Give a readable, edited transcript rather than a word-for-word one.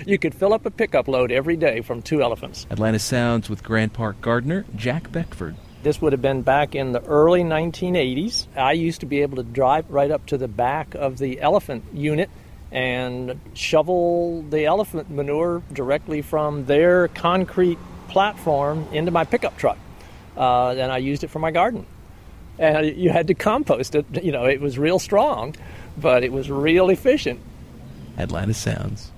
You could fill up a pickup load every day from 2 elephants. Atlanta Sounds with Grand Park gardener Jack Beckford. This would have been back in the early 1980s. I used to be able to drive right up to the back of the elephant unit and shovel the elephant manure directly from their concrete platform into my pickup truck. And I used it for my garden. And you had to compost it. It was real strong, but it was real efficient. Atlanta Sounds.